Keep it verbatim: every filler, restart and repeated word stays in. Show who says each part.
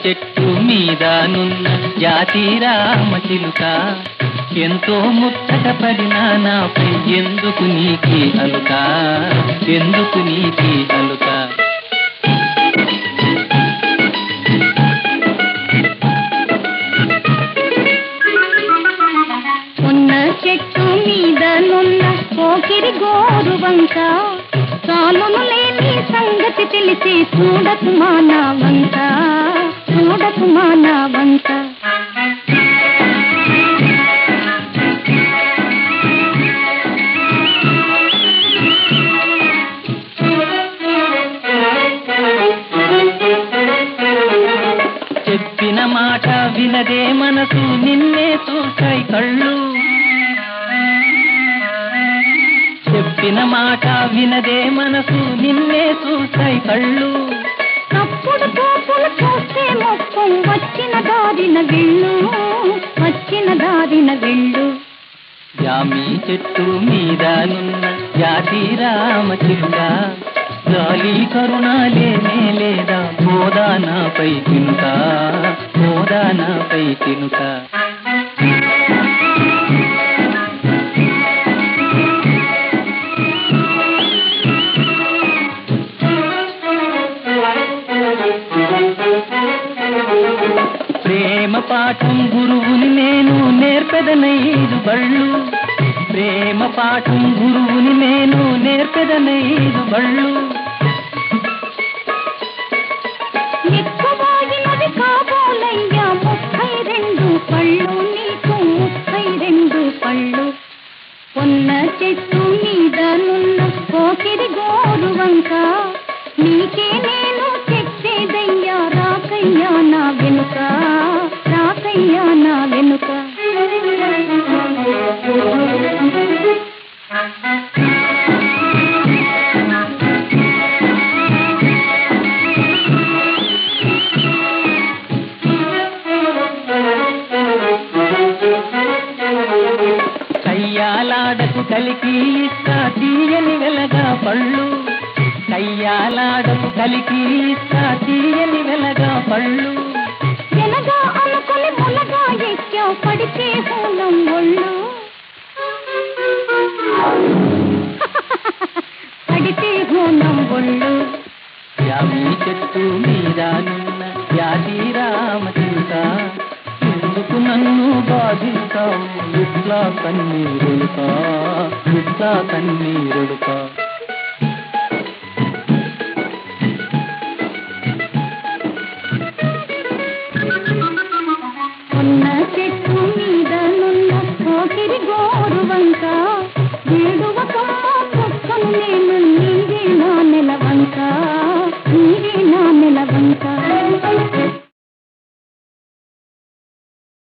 Speaker 1: చెట్టు మీదనున్న జాతి రామచిలుక, ఎంతో ముచ్చట పడినా నాపై ఎందుకు నీకి అలుక, ఎందుకు నీకి అలుక.
Speaker 2: ఉన్న చెట్టు మీదనున్న పోకిరి గోరు వంక, చాలును లేని సంగతి తెలిసి చూడకు మానా వంక, చూడకు మానా వంక.
Speaker 1: చెప్పిన మాట వినదే మనసు నిన్నే చూసాయి కళ్ళు, చెప్పిన మాట వినదే మనసు నిన్నే చూసాయి కళ్ళు.
Speaker 2: తప్పుడు తోపులు చూస్తే మొత్తం వచ్చిన దారిన వెళ్ళు, వచ్చిన దారిన వెళ్ళు.
Speaker 1: జామి చెట్టు మీదనున్న జాతి రామచిలుక, గాలి కరుణ లేనే లేదా గోదానాపై తినుక, గోదానాపై తినుక. ప్రేమ పాఠం గురువుని నేను నేర్పెదనైదు బళ్ళు, ప్రేమ పాఠం గురువుని నేను నేర్పెదనైదు బళ్ళు.
Speaker 2: ఎక్కువైనది కాబోలయ్యా ముప్పై రెండు పళ్ళు, నీకు ముప్పై రెండు పళ్ళు. ఉన్న చెట్టు మీదనున్న పోకిరి గోరు వంక, నీకే నేను చెప్పేదయ్యా రాకయ్యా నా వెనుక, రాకయ్యా నా వెనుక.
Speaker 1: కయ్యాలాడకు కలికి ఇస్తా తీయని వెలగా పళ్ళు, కయ్యాలాడకు కలికి ఇస్తా తీయని వెలగా పళ్ళు.
Speaker 2: వెనగా అనుకుని మునగా ఎక్కా పడితే హూలం ఒళ్ళు, పడితే హూలం ఒళ్ళు.
Speaker 1: జామి చెట్టు మీదనున్న జాతి రామచిలుక, ఎందుకు నన్ను బాధిస్తావు ఇట్లా కన్నీరుడుకా, ఇట్లా కన్నీరుడుకా.